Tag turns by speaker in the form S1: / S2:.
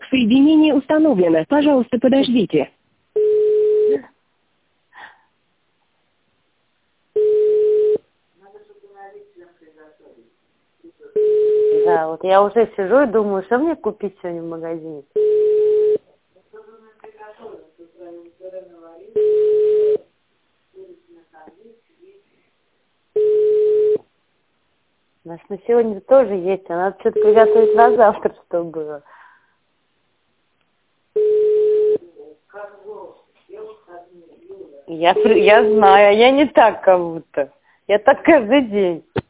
S1: Соединение установлено. Пожалуйста, подождите.
S2: Да, вот я уже сижу и думаю, что мне купить сегодня в магазине. У нас на сегодня тоже есть, а надо что-то приготовить на завтра, чтобы было. Я знаю, я не так как будто. Я так каждый день.